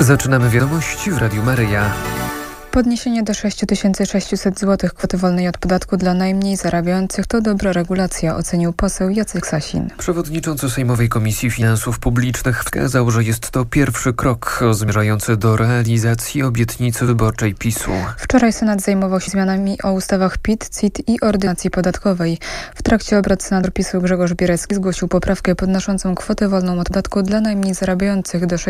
Zaczynamy wiadomości w Radiu Maryja. Podniesienie do 6600 zł kwoty wolnej od podatku dla najmniej zarabiających to dobra regulacja, ocenił poseł Jacek Sasin. Przewodniczący Sejmowej Komisji Finansów Publicznych wskazał, że jest to pierwszy krok zmierzający do realizacji obietnicy wyborczej PiS-u. Wczoraj Senat zajmował się zmianami o ustawach PIT, CIT i ordynacji podatkowej. W trakcie obrad senator PiS-u Grzegorz Bierecki zgłosił poprawkę podnoszącą kwotę wolną od podatku dla najmniej zarabiających do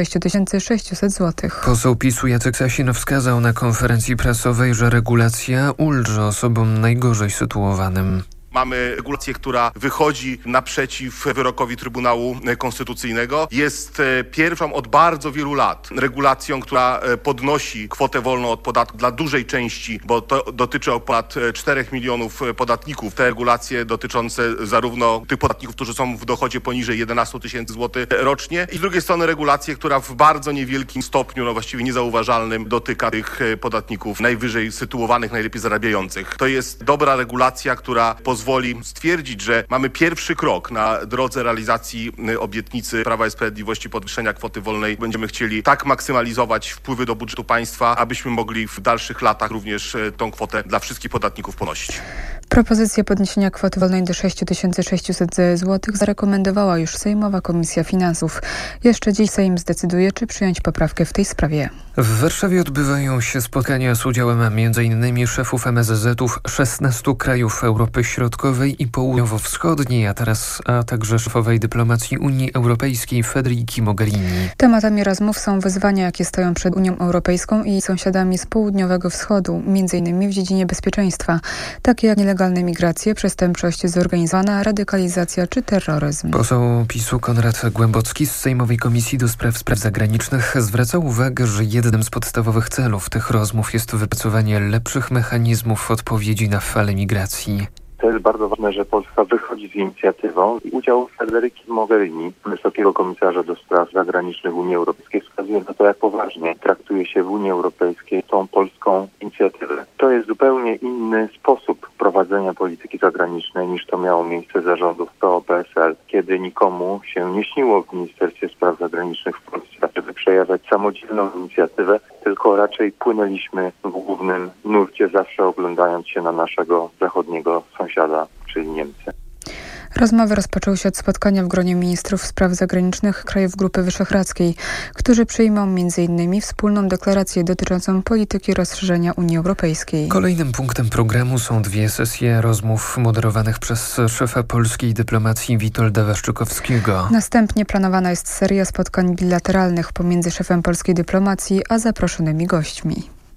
6600 zł. Poseł PiS-u Jacek Sasin wskazał na konferencji prasowej, że regulacja ulży osobom najgorzej sytuowanym. Mamy regulację, która wychodzi naprzeciw wyrokowi Trybunału Konstytucyjnego. Jest pierwszą od bardzo wielu lat regulacją, która podnosi kwotę wolną od podatku dla dużej części, bo to dotyczy ponad 4 milionów podatników. Te regulacje dotyczące zarówno tych podatników, którzy są w dochodzie poniżej 11 tysięcy złotych rocznie, i z drugiej strony regulację, która w bardzo niewielkim stopniu, właściwie niezauważalnym, dotyka tych podatników najwyżej sytuowanych, najlepiej zarabiających. To jest dobra regulacja, która pozwoli stwierdzić, że mamy pierwszy krok na drodze realizacji obietnicy Prawa i Sprawiedliwości podwyższenia kwoty wolnej. Będziemy chcieli tak maksymalizować wpływy do budżetu państwa, abyśmy mogli w dalszych latach również tą kwotę dla wszystkich podatników ponosić. Propozycję podniesienia kwoty wolnej do 6600 zł zarekomendowała już Sejmowa Komisja Finansów. Jeszcze dziś Sejm zdecyduje, czy przyjąć poprawkę w tej sprawie. W Warszawie odbywają się spotkania z udziałem m.in. szefów MSZ-ów 16 krajów Europy Środkowej i Południowo-Wschodniej, a także szefowej dyplomacji Unii Europejskiej Federici Mogherini. Tematami rozmów są wyzwania, jakie stoją przed Unią Europejską i jej sąsiadami z Południowego Wschodu, m.in. w dziedzinie bezpieczeństwa, takie jak nielegalne migracje, przestępczość zorganizowana, radykalizacja czy terroryzm. Poseł PiS-u Konrad Głębocki z Sejmowej Komisji do Spraw Zagranicznych zwracał uwagę, że jednym z podstawowych celów tych rozmów jest wypracowanie lepszych mechanizmów odpowiedzi na falę migracji. To jest bardzo ważne, że Polska wychodzi z inicjatywą i udział Federici Mogherini, wysokiego komisarza do spraw zagranicznych Unii Europejskiej, wskazuje na to, jak poważnie traktuje się w Unii Europejskiej tą polską inicjatywę. To jest zupełnie inny sposób prowadzenia polityki zagranicznej niż to miało miejsce za rządów PO-PSL, kiedy nikomu się nie śniło w Ministerstwie Spraw Zagranicznych w Polsce, żeby przejawiać samodzielną inicjatywę, tylko raczej płynęliśmy w głównym nurcie, zawsze oglądając się na naszego zachodniego sąsiada, czyli Niemcy. Rozmowy rozpoczęły się od spotkania w gronie ministrów spraw zagranicznych krajów Grupy Wyszehradzkiej, którzy przyjmą m.in. wspólną deklarację dotyczącą polityki rozszerzenia Unii Europejskiej. Kolejnym punktem programu są 2 sesje rozmów moderowanych przez szefa polskiej dyplomacji Witolda Waszczykowskiego. Następnie planowana jest seria spotkań bilateralnych pomiędzy szefem polskiej dyplomacji a zaproszonymi gośćmi.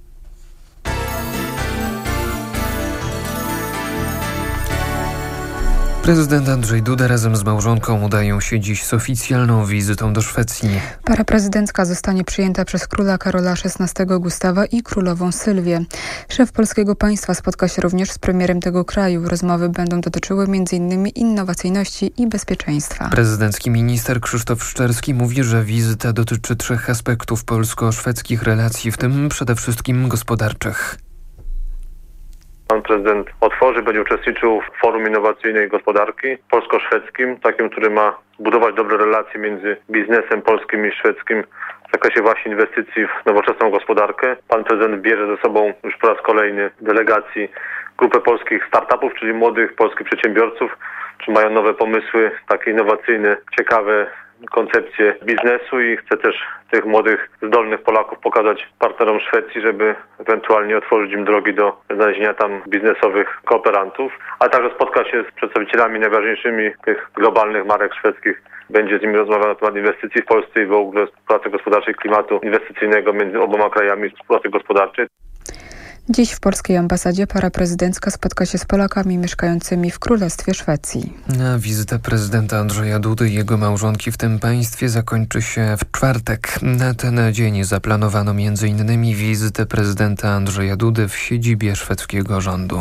Prezydent Andrzej Duda razem z małżonką udają się dziś z oficjalną wizytą do Szwecji. Para prezydencka zostanie przyjęta przez króla Karola XVI Gustawa i królową Sylwię. Szef polskiego państwa spotka się również z premierem tego kraju. Rozmowy będą dotyczyły m.in. innowacyjności i bezpieczeństwa. Prezydencki minister Krzysztof Szczerski mówi, że wizyta dotyczy 3 aspektów polsko-szwedzkich relacji, w tym przede wszystkim gospodarczych. Pan prezydent będzie uczestniczył w Forum Innowacyjnej Gospodarki polsko-szwedzkim, takim, który ma budować dobre relacje między biznesem polskim i szwedzkim w zakresie właśnie inwestycji w nowoczesną gospodarkę. Pan prezydent bierze ze sobą już po raz kolejny delegacji grupę polskich startupów, czyli młodych polskich przedsiębiorców, którzy mają nowe pomysły, takie innowacyjne, ciekawe koncepcje biznesu i chce też tych młodych, zdolnych Polaków pokazać partnerom Szwecji, żeby ewentualnie otworzyć im drogi do znalezienia tam biznesowych kooperantów, a także spotka się z przedstawicielami najważniejszymi tych globalnych marek szwedzkich. Będzie z nimi rozmawiał na temat inwestycji w Polsce i w ogóle współpracy gospodarczej, klimatu inwestycyjnego między oboma krajami, współpracy gospodarczej. Dziś w polskiej ambasadzie para prezydencka spotka się z Polakami mieszkającymi w Królestwie Szwecji. Wizyta prezydenta Andrzeja Dudy i jego małżonki w tym państwie zakończy się w czwartek. Na ten dzień zaplanowano m.in. wizytę prezydenta Andrzeja Dudy w siedzibie szwedzkiego rządu.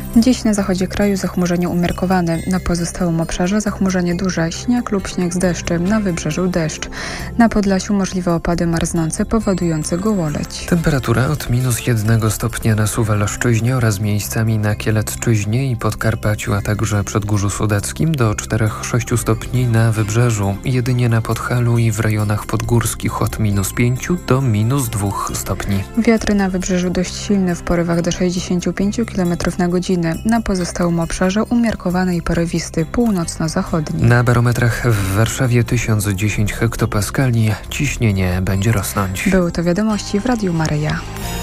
Dziś na zachodzie kraju zachmurzenie umiarkowane. Na pozostałym obszarze zachmurzenie duże, śnieg lub śnieg z deszczem, na wybrzeżu deszcz. Na Podlasiu możliwe opady marznące powodujące gołoleć. Temperatura od -1 stopnia na Suwalszczyźnie oraz miejscami na Kielecczyźnie i Podkarpaciu, a także Przedgórzu Sudeckim do 4-6 stopni na wybrzeżu. Jedynie na Podhalu i w rejonach podgórskich od -5 do -2 stopni. Wiatry na wybrzeżu dość silne w porywach do 65 km na godzinę. Na pozostałym obszarze umiarkowany i porywisty, północno-zachodni. Na barometrach w Warszawie 1010 hektopaskali. Ciśnienie będzie rosnąć. Były to wiadomości w Radiu Maryja.